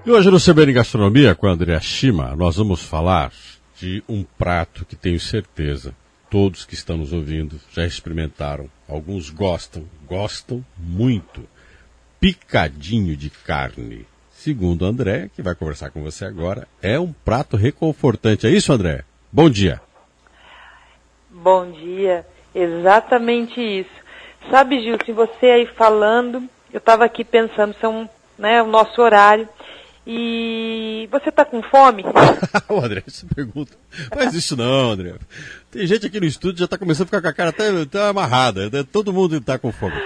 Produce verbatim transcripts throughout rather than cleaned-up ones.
E hoje no C B N Gastronomia, com a Andrea Shima, nós vamos falar de um prato que tenho certeza todos que estão nos ouvindo já experimentaram. Alguns gostam, gostam muito. Picadinho de carne. Segundo a Andrea, que vai conversar com você agora, é um prato reconfortante. É isso, Andrea? Bom dia. Bom dia. Exatamente isso. Sabe, Gil, se você aí falando, eu estava aqui pensando, são, né, o nosso horário. E você tá com fome? O André, você pergunta. Mas isso não, André. Tem gente aqui no estúdio já tá começando a ficar com a cara até, até amarrada. Todo mundo tá com fome.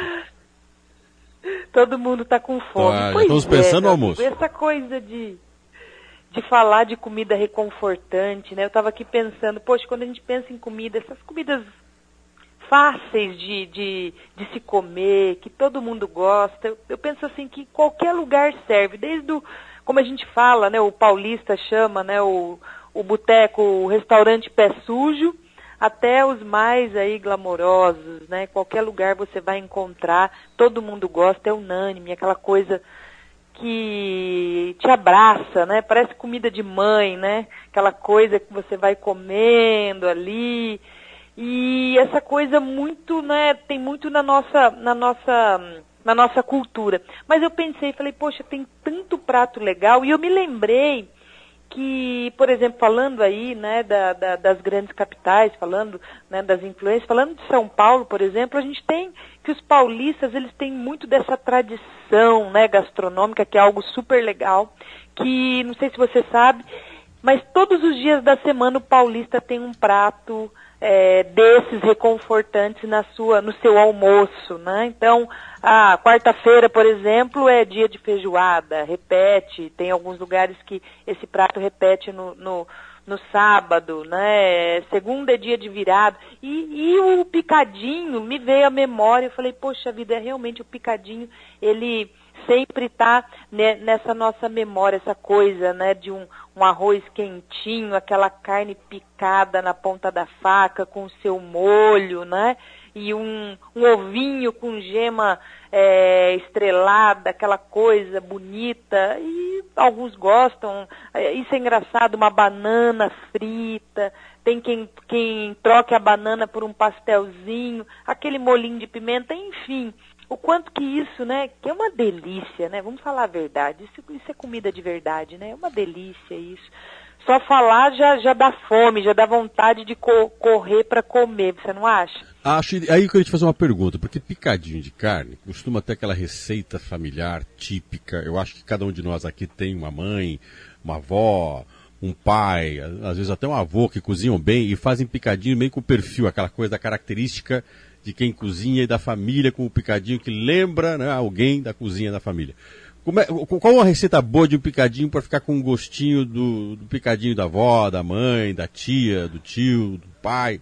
Todo mundo tá com fome. Tá, pois estamos é, pensando no almoço. Essa coisa de, de falar de comida reconfortante, né? Eu tava aqui pensando, poxa, quando a gente pensa em comida, essas comidas fáceis de, de, de se comer, que todo mundo gosta, eu, eu penso assim que qualquer lugar serve, desde o como a gente fala, né, o paulista chama, né, o, o boteco, o restaurante pé sujo, até os mais aí glamourosos, né, qualquer lugar você vai encontrar, todo mundo gosta, é unânime, aquela coisa que te abraça, né, parece comida de mãe, né, aquela coisa que você vai comendo ali, e essa coisa muito, né, tem muito na nossa, na nossa... na nossa cultura. Mas eu pensei, falei, poxa, tem tanto prato legal, e eu me lembrei que, por exemplo, falando aí, né, da, da, das grandes capitais, falando, né, das influências, falando de São Paulo, por exemplo, a gente tem que os paulistas, eles têm muito dessa tradição, né, gastronômica, que é algo super legal, que, não sei se você sabe, mas todos os dias da semana o paulista tem um prato É, desses reconfortantes na sua, no seu almoço, né? Então, a quarta-feira, por exemplo, é dia de feijoada, repete, tem alguns lugares que esse prato repete no, no, no sábado, né? Segunda é dia de virada, e, e o picadinho, me veio à memória, eu falei, poxa vida, é realmente o picadinho, ele sempre está nessa nossa memória, essa coisa, né, de um, um arroz quentinho, aquela carne picada na ponta da faca com o seu molho, né, e um, um ovinho com gema é, estrelada, aquela coisa bonita, e alguns gostam, isso é engraçado, uma banana frita, tem quem, quem troque a banana por um pastelzinho, aquele molinho de pimenta, enfim. O quanto que isso, né, que é uma delícia, né, vamos falar a verdade, isso, isso é comida de verdade, né, é uma delícia isso. Só falar já, já dá fome, já dá vontade de co- correr para comer, você não acha? Acho, aí eu queria te fazer uma pergunta, porque picadinho de carne costuma ter aquela receita familiar típica, eu acho que cada um de nós aqui tem uma mãe, uma avó, um pai, às vezes até um avô que cozinham bem e fazem picadinho meio com o perfil, aquela coisa da característica de quem cozinha e da família, com o picadinho que lembra, né, alguém da cozinha da família. Como é, qual uma receita boa de um picadinho para ficar com um gostinho do, do picadinho da avó, da mãe, da tia, do tio, do pai?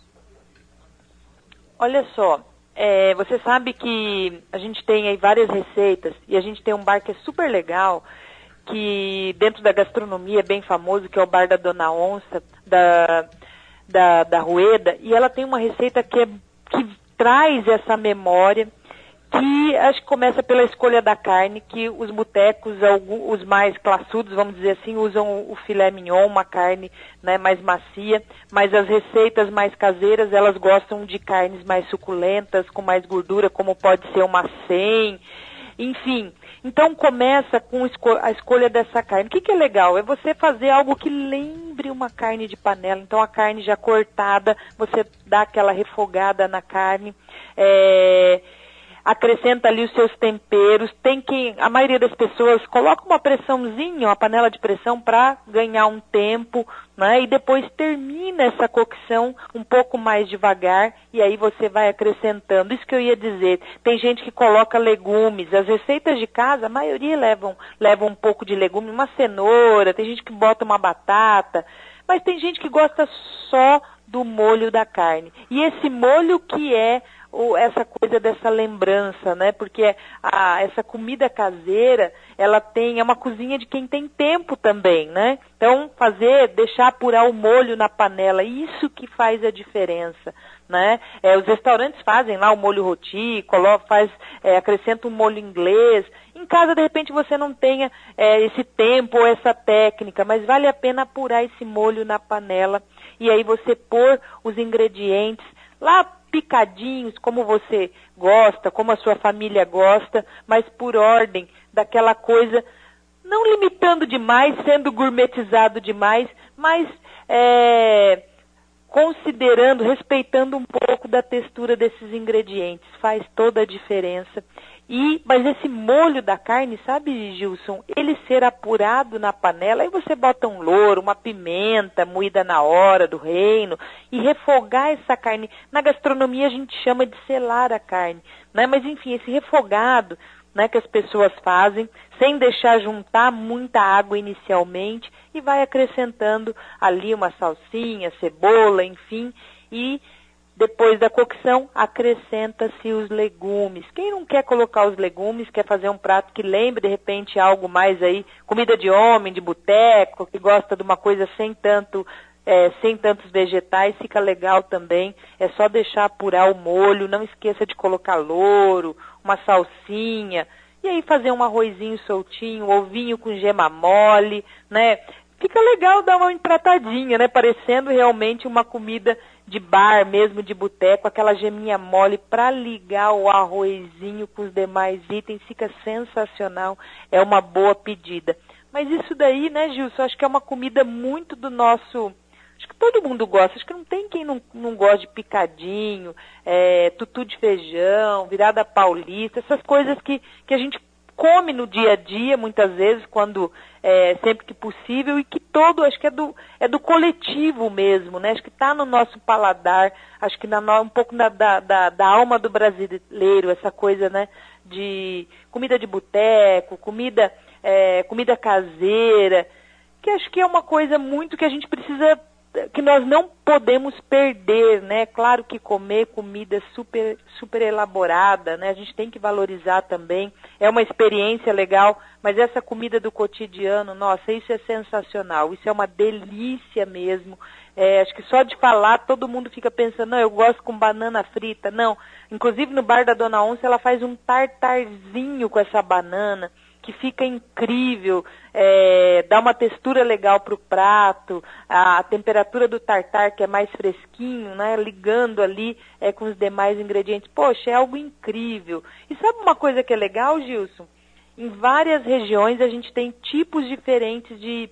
Olha só, é, você sabe que a gente tem aí várias receitas e a gente tem um bar que é super legal, que dentro da gastronomia é bem famoso, que é o bar da Dona Onça, da, da, da Rueda, e ela tem uma receita que é que traz essa memória, que acho que começa pela escolha da carne, que os botecos, os mais classudos, vamos dizer assim, usam o filé mignon, uma carne, né, mais macia, mas as receitas mais caseiras, elas gostam de carnes mais suculentas, com mais gordura, como pode ser uma acém, enfim. Então começa com a escolha dessa carne. O que, que é legal? É você fazer algo que lembre uma carne de panela. Então a carne já cortada, você dá aquela refogada na carne, é, acrescenta ali os seus temperos. Tem que, a maioria das pessoas coloca uma pressãozinha, uma panela de pressão para ganhar um tempo, né? E depois termina essa cocção um pouco mais devagar e aí você vai acrescentando. Isso que eu ia dizer. Tem gente que coloca legumes. As receitas de casa, a maioria levam, levam um pouco de legume, uma cenoura, tem gente que bota uma batata, mas tem gente que gosta só do molho da carne. E esse molho que é o, essa coisa dessa lembrança, né? Porque a, essa comida caseira, ela tem, é uma cozinha de quem tem tempo também, né? Então, fazer, deixar apurar o molho na panela, isso que faz a diferença, né? É, os restaurantes fazem lá o molho roti, coloca, faz, é, acrescenta um molho inglês. Em casa, de repente, você não tenha é, esse tempo ou essa técnica, mas vale a pena apurar esse molho na panela e aí você pôr os ingredientes lá picadinhos, como você gosta, como a sua família gosta, mas por ordem daquela coisa, não limitando demais, sendo gourmetizado demais, mas é, considerando, respeitando um pouco da textura desses ingredientes. Faz toda a diferença. E, mas esse molho da carne, sabe, Gilson, ele ser apurado na panela, aí você bota um louro, uma pimenta moída na hora do reino e refogar essa carne. Na gastronomia a gente chama de selar a carne, né? Mas enfim, esse refogado, né, que as pessoas fazem, sem deixar juntar muita água inicialmente, e vai acrescentando ali uma salsinha, cebola, enfim, e depois da cocção, acrescenta-se os legumes. Quem não quer colocar os legumes, quer fazer um prato que lembre, de repente, algo mais aí, comida de homem, de boteco, que gosta de uma coisa sem tanto, é, sem tantos vegetais, fica legal também. É só deixar apurar o molho, não esqueça de colocar louro, uma salsinha, e aí fazer um arrozinho soltinho, um ovinho com gema mole, né? Fica legal dar uma empratadinha, né? Parecendo realmente uma comida de bar, mesmo de boteco, aquela geminha mole para ligar o arrozinho com os demais itens, fica sensacional, é uma boa pedida. Mas isso daí, né, Gilson, acho que é uma comida muito do nosso... Acho que todo mundo gosta, acho que não tem quem não, não gosta de picadinho, é, tutu de feijão, virada paulista, essas coisas que, que a gente come no dia a dia, muitas vezes, quando é, sempre que possível, e que todo, acho que é do, é do coletivo mesmo, né? Acho que está no nosso paladar, acho que na, um pouco na, da, da, da alma do brasileiro, essa coisa, né, de comida de boteco, comida, é, comida caseira, que acho que é uma coisa muito que a gente precisa, que nós não podemos perder, né? Claro que comer comida super, super elaborada, né? A gente tem que valorizar também. É uma experiência legal, mas essa comida do cotidiano, nossa, isso é sensacional. Isso é uma delícia mesmo. É, acho que só de falar todo mundo fica pensando, não, eu gosto com banana frita. Não, inclusive no bar da Dona Onça ela faz um tartarzinho com essa banana, que fica incrível, é, dá uma textura legal para o prato, a, a temperatura do tartar que é mais fresquinho, né, ligando ali é, com os demais ingredientes. Poxa, é algo incrível. E sabe uma coisa que é legal, Gilson? Em várias regiões a gente tem tipos diferentes de,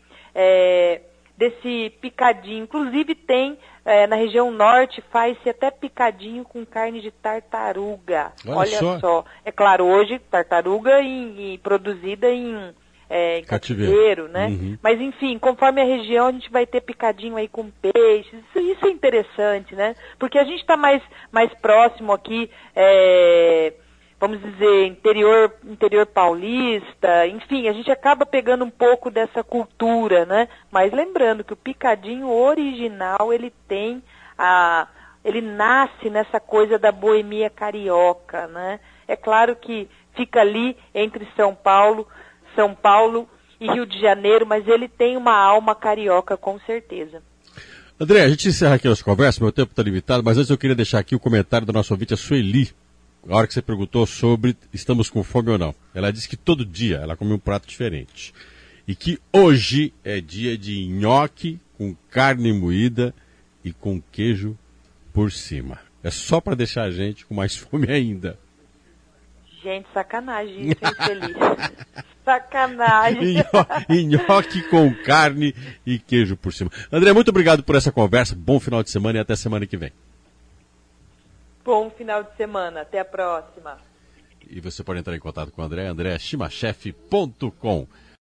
é, desse picadinho. Inclusive tem, é, na região norte, faz-se até picadinho com carne de tartaruga. Olha, Olha só. só. É claro, hoje, tartaruga em, em, produzida em, é, em cativeiro, cativeiro, né? Uhum. Mas, enfim, conforme a região, a gente vai ter picadinho aí com peixes. Isso, isso é interessante, né? Porque a gente está mais, mais próximo aqui, é, vamos dizer, interior, interior paulista, enfim, a gente acaba pegando um pouco dessa cultura, né? Mas lembrando que o picadinho original, ele tem a... ele nasce nessa coisa da boemia carioca, né? É claro que fica ali entre São Paulo, São Paulo e Rio de Janeiro, mas ele tem uma alma carioca, com certeza. André, a gente encerra aqui a nossa conversa, meu tempo está limitado, mas antes eu queria deixar aqui o comentário do nosso ouvinte, a Sueli, a hora que você perguntou sobre estamos com fome ou não. Ela disse que todo dia ela come um prato diferente. E que hoje é dia de nhoque com carne moída e com queijo por cima. É só para deixar a gente com mais fome ainda. Gente, sacanagem isso, infeliz. Sacanagem. E nhoque com carne e queijo por cima. André, muito obrigado por essa conversa. Bom final de semana e até semana que vem. Bom final de semana. Até a próxima. E você pode entrar em contato com o André, andré chimachef ponto com.